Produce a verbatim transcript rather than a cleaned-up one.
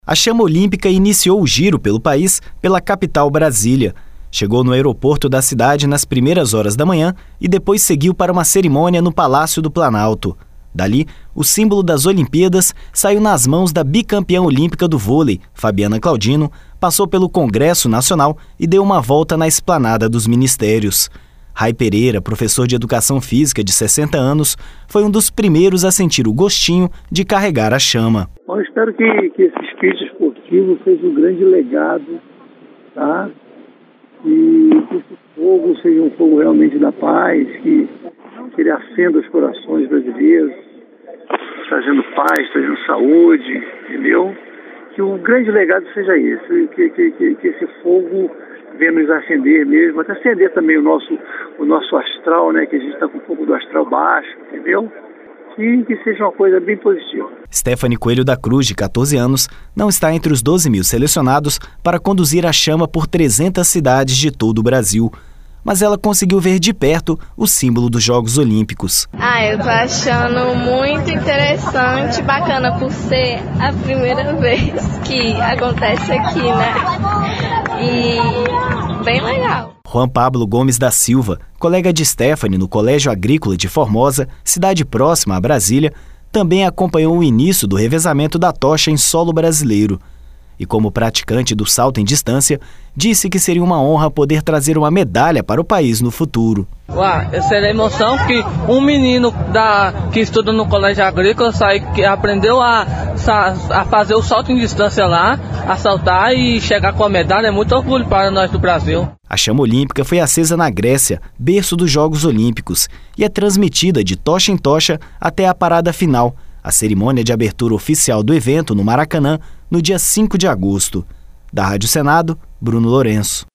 A chama olímpica iniciou o giro pelo país pela capital Brasília. Chegou no aeroporto da cidade nas primeiras horas da manhã e depois seguiu para uma cerimônia no Palácio do Planalto. Dali, o símbolo das Olimpíadas saiu nas mãos da bicampeã olímpica do vôlei, Fabiana Claudino, passou pelo Congresso Nacional e deu uma volta na esplanada dos ministérios. Rai Pereira, professor de Educação Física de sessenta anos, foi um dos primeiros a sentir o gostinho de carregar a chama. Bom, eu espero que, que esse espírito esportivo seja um grande legado, tá? E que esse fogo seja um fogo realmente da paz, que, que ele acenda os corações brasileiros, trazendo paz, trazendo saúde, entendeu? Que o grande legado seja esse, que, que, que, que esse fogo venha nos acender mesmo, até acender também o nosso, o nosso astral, né? Que a gente está com um pouco do astral baixo, entendeu? E que seja uma coisa bem positiva. Stephanie Coelho da Cruz, de catorze anos, não está entre os doze mil selecionados para conduzir a chama por trezentas cidades de todo o Brasil. Mas ela conseguiu ver de perto o símbolo dos Jogos Olímpicos. Ah, eu tô achando muito interessante, bacana por ser a primeira vez que acontece aqui, né? E bem legal. Juan Pablo Gomes da Silva, colega de Stephanie no Colégio Agrícola de Formosa, cidade próxima a Brasília, também acompanhou o início do revezamento da tocha em solo brasileiro. E como praticante do salto em distância, disse que seria uma honra poder trazer uma medalha para o país no futuro. Ué, essa é a emoção que um menino da, que estuda no Colégio Agrícola sai, que aprendeu a, a fazer o salto em distância lá, a saltar e chegar com a medalha, é muito orgulho para nós do Brasil. A chama olímpica foi acesa na Grécia, berço dos Jogos Olímpicos, e é transmitida de tocha em tocha até a parada final, a cerimônia de abertura oficial do evento no Maracanã, no dia cinco de agosto. Da Rádio Senado, Bruno Lourenço.